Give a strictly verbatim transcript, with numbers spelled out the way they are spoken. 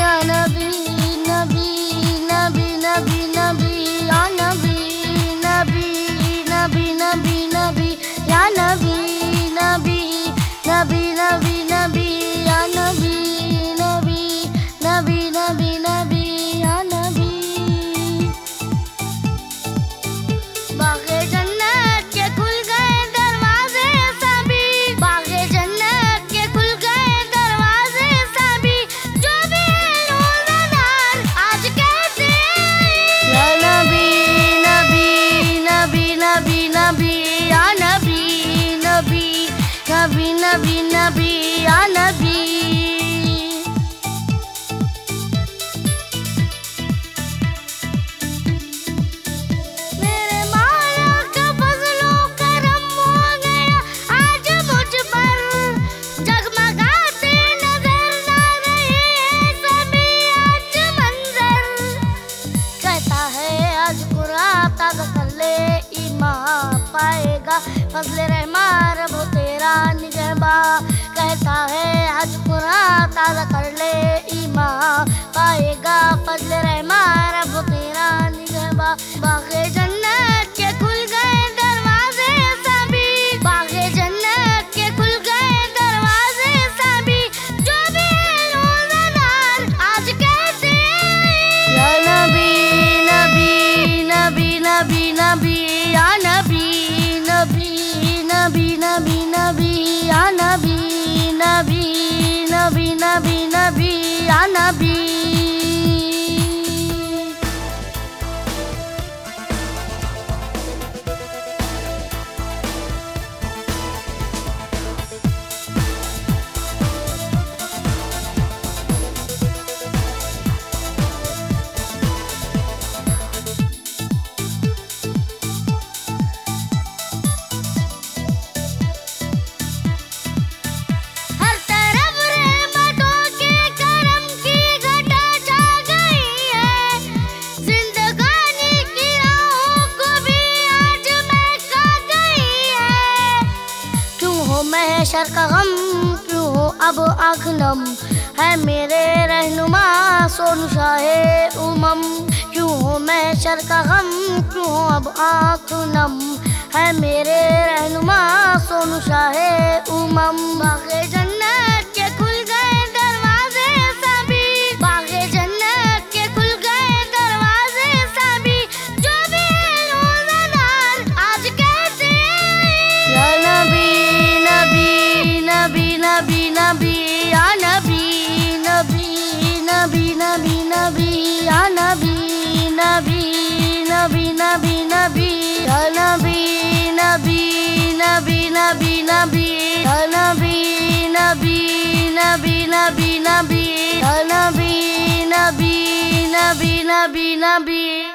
یا نبی نبی نبی نبی نبی یا نبی نبی نبی نبی نبی یا نبی نبی نبی نبی نبی یا نبی نبی نبی نبی نبی یا نبی. باغ جنت کے کھل گئے دروازے سبھی، باغ جنت کے کھل گئے دروازے سبھی، جو بھی روزہ دار آج کہتے ہیں یا نبی نبی نبی نبی نبی یا نبی نبی نبی نبی نبی یا نبی. پائے گا فضل رحمان رب تیرا نگہباں، کہتا ہے حج قرآن تازہ کر لے ایمان، پائے گا فضل رحمان رب تیرا نگہباں. باغ جنت کے کھل گئے دروازے سبھی، باغ جنت کے کھل گئے دروازے سبھی، جو بھی روزہ دار آج کہتے ہیں یا نبی نبی نبی نبی نبی یا نبی نبی نبی نبی نبی یا نبی نبی نبی نبی نبی یا نبی. محشر کا غم کیوں ہو اب آنکھ نم، ہے میرے رہنما سونو شاہ امم، کیوں ہو محشر کا غم کیوں ہو اب آنکھ نم، ہے میرے رہنما سونو شاہ امم. باغ جنت کے کھل گئے دروازے سبھی، باغ جنت کے کھل گئے دروازے سبھی، جو بھی روزہ دار آج کہتے ہیں یا نبی نبی نبی نبی نبی یا نبی نبی نبی نبی نبی یا نبی نبی نبی نبی نبی یا نبی نبی نبی نبی نبی یا نبی نبی نبی نبی نبی یا نبی نبی نبی نبی نبی.